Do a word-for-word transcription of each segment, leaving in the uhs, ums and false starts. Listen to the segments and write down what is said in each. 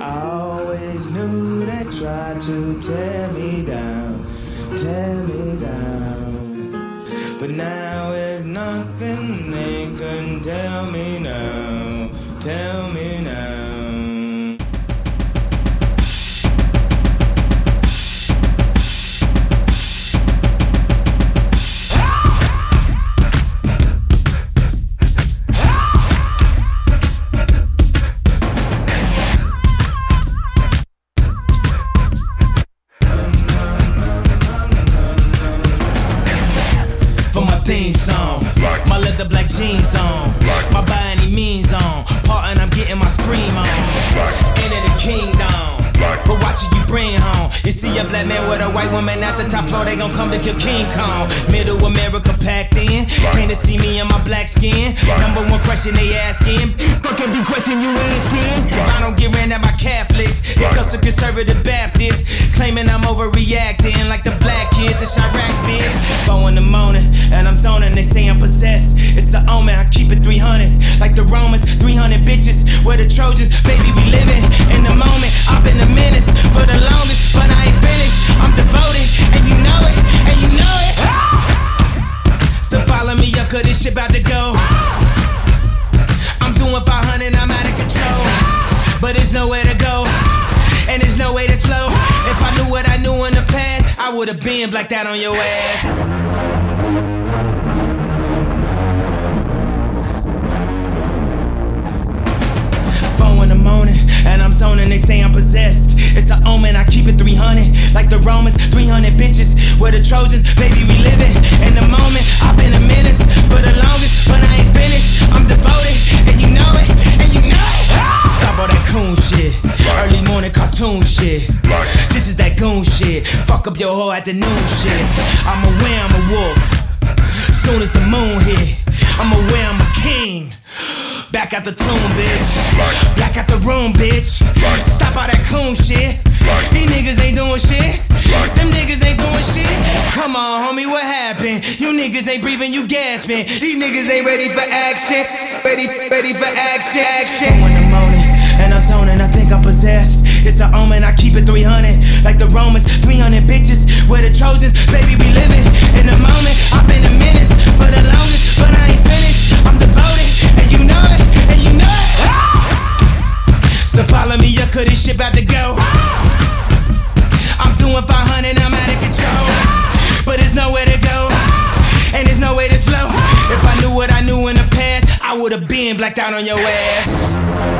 I always knew they tried to tear me down, tear me down. But now there's nothing they can tell me now, tell me now. Theme song, my leather black jeans on, my by any means on, part and I'm getting my scream on. Into the kingdom, but watch it you bring home. You see a black man with a white woman at the top floor, they gon' come to kill King Kong. Middle America packed in, came to see me in my black skin. Number one question they asking, fuck every question you asking. If I don't get ran at by Catholics, it comes to conservative Baptists, claiming I'm overreacting like the black kids in Chirac, bitch. Four in the morning, and I'm zoning, they say I'm possessed. It's the omen, I keep it three hundred, like the Romans, three hundred bitches. We're the Trojans, baby, we living in the moment. I've been a menace for the longest, but I ain't finished. I'm devoted, and you know it, and you know it. So follow me up, cause this shit about to go. I'm doing five hundred, I'm out of control, but there's nowhere to go, and there's no way to slow. If I knew what I knew in the past, I would've been blacked out on your ass. In the morning, and I'm zoning, they say I'm possessed. It's an omen, I keep it three hundred, like the Romans, three hundred bitches. We're the Trojans, baby, we living in the moment. I've been a menace for the longest, but I ain't finished. I'm devoted, and you know it, and you know it. Stop all that coon shit, early morning cartoon shit. This is that goon shit, fuck up your whole afternoon shit. I'm aware I'm a wolf, soon as the moon hit. I'm aware I'm a king. Back out the tomb, bitch. Back out the room, bitch. Stop all that coon shit. These niggas ain't doing shit. Them niggas ain't doing shit. Come on, homie, what happened? You niggas ain't breathing, you gasping. These niggas ain't ready for action. Ready, ready for action, action. Four in the morning, and I'm zoning, I think I'm possessed. It's an omen, I keep it three hundred, like the Romans, three hundred bitches. We're the Trojans, baby, we living in the moment. I've been a menace for the longest, but I ain't finished. I'm devoted, and you know it, and you know it. So follow me up, cause this shit about to go. I'm doing five hundred, I'm out of control, but there's nowhere to go, and there's no way to slow. If I knew what I knew in the past, I would've been blacked out on your ass.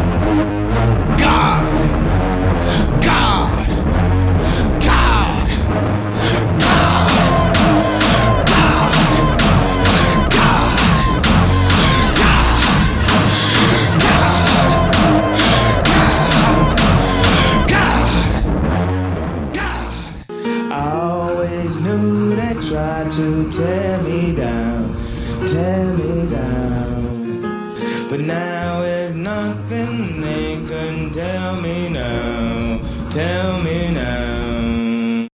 God, God, God, God, God, God, God, God. I always knew they tried to tear me down, tear me down. But now there's nothing they can tell me now, tell me now.